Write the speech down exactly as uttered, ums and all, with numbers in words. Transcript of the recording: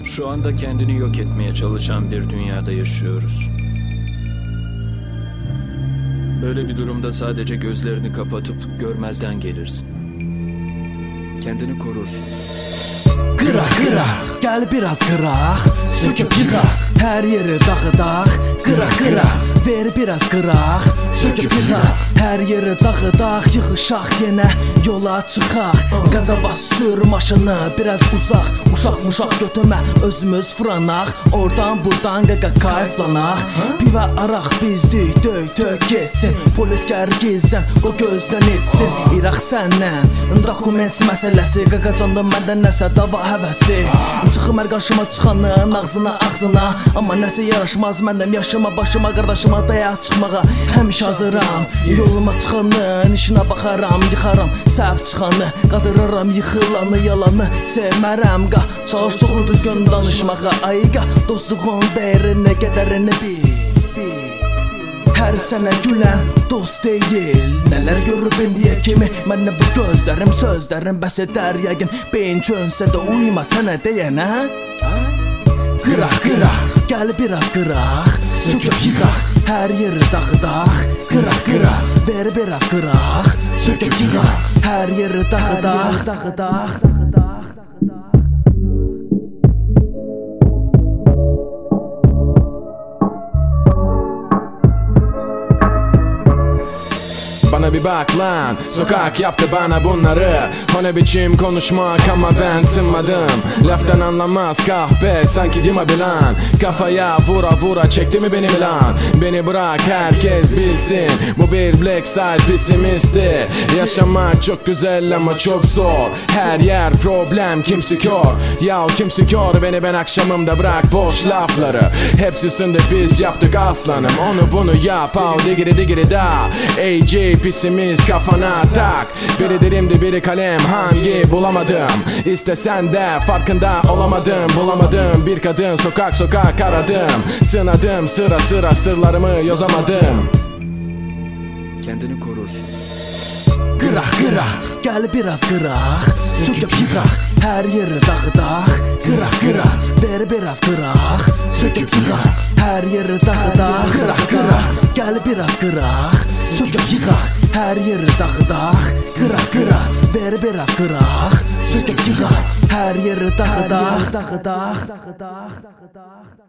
Şu anda kendini yok etmeye çalışan bir dünyada yaşıyoruz. Böyle bir durumda sadece gözlerini kapatıp görmezden gelirsin. Kendini korursun. Qıraq, qıraq, gəl biraz qıraq, söküb yıxaq, hər yeri dağıdaq. Qıraq, qıraq, ver biraz qıraq, söküb yıxaq, hər yeri dağıdaq. Yığışaq yenə yola çıxaq, qaza bas sür maşını biraz uzaq. Uşaq muşaq götürmə özümüz fıranaq, oradan buradan qaqa kayflanaq. Pivə araq bizdik dök tök geçsin, polis gərgizsən o gözdən etsin. İraq səndən dokument məsələsi, qaqa canlı məndən nəsə dava həvəsi. Çıxım hər qarşıma çıxanın ağzına ağzına, amma nəsə yaraşmaz məndən yaşıma başıma qardaşıma dayaq çıxmağa. Həmişə hazıram yoluma çıxanın işinə baxaram, yıxaram səhv çıxanı, qadıraram yıxılanı yalanı. Sevmərəm qa, çalış doğru düzgün danışmağa. Ayqa dostluğun dəyərini qədərini bil. Hər sənə gülən dost deyil, nələr görüb indiyə kimi mənə bu gözlərim sözlərim bəs edər yəqin. Beyin çönsə də uyma sənə deyənə. Qıraq, qıraq, gəl biraz qıraq, söküb yıxaq, hər yeri dağıdaq. Qıraq, qıraq, ver biraz qıraq, söküb yıxaq, hər yeri dağıdaq. Bana bir bak lan, sokak yaptı bana bunları. O ne biçim konuşmak ama ben sınmadım. Laftan anlamaz kahpe sanki dima bilen. Kafaya vura vura çekti mi beni lan? Beni bırak herkes bilsin, bu bir black side pesimisti. Yaşamak çok güzel ama çok zor. Her yer problem, kimse kör. Ya kimse kör beni, ben akşamımda bırak boş lafları. Hepsi sındı biz yaptık aslanım. Onu bunu yap al digiri digiri da. A J pisimiz kafana tak. Biri dilimdi biri kalem, hangi bulamadım. İstesen de farkında olamadım. Bulamadım bir kadın, sokak sokak aradım. Sınadım sıra sıra sırlarımı yozamadım. Kendini korursun. Qıraq, qıraq, gəl biraz qıraq, söküb yıxaq, hər yeri dağıdaq. Qıraq, qıraq, ver biraz qıraq, söküb yıxaq, hər yeri dağıdaq. Qıraq, qıraq, gəl biraz qıraq, söküb yıxaq, hər yeri dağıdaq. Qıraq, qıraq, ver biraz qıraq, söküb yıxaq, hər yeri dağıdaq.